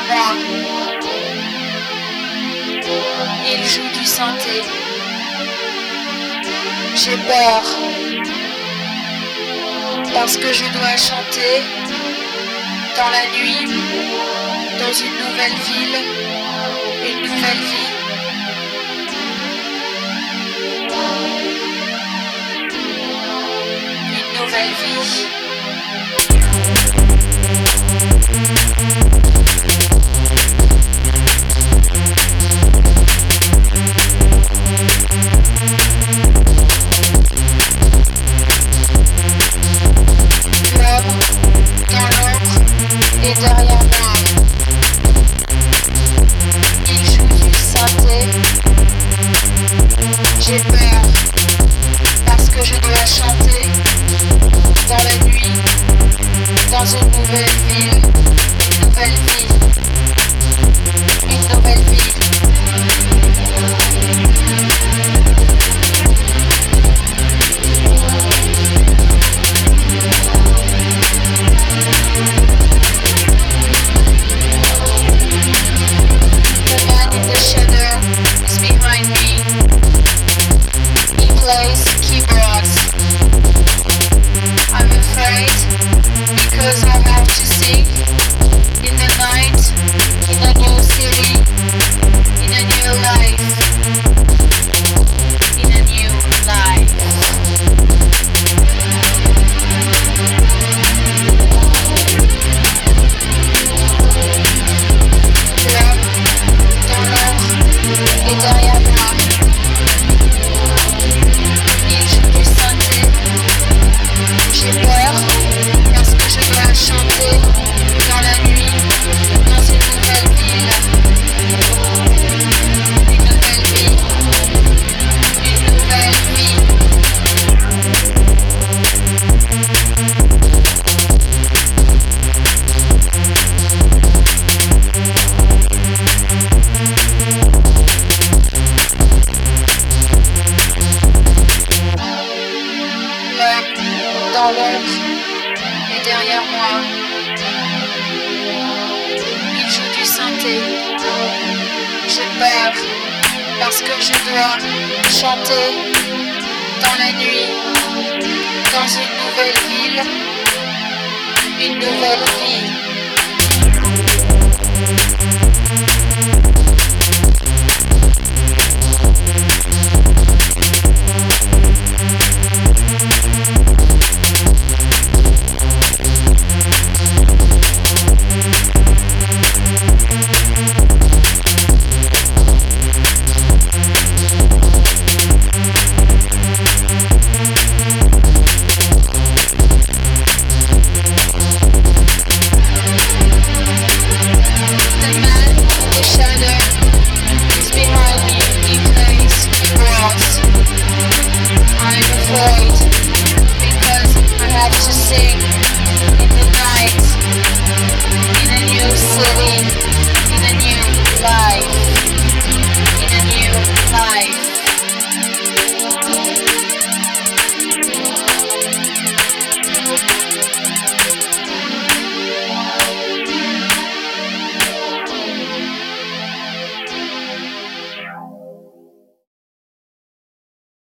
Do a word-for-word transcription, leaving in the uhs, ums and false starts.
moi. Il joue du synthé. J'ai peur. Parce que je dois chanter dans la nuit, dans une nouvelle ville, une nouvelle vie. Une nouvelle vie. Et derrière moi, il joue du synthé. J'ai peur parce que je dois chanter dans la nuit, dans une nouvelle ville, une nouvelle vie, une nouvelle vie. The shadow is behind me. He plays keyboards. I'm afraid because I have to sing in the night, in a new city, in a new life, in a new life. Et derrière moi, il joue du synthé. J'ai peur parce que je dois chanter dans la nuit, dans une nouvelle ville, une nouvelle vie, une nouvelle vie. Dans l'ombre et derrière moi, il joue du synthé. J'ai peur parce que je dois chanter dans la nuit, dans une nouvelle ville, une nouvelle vie.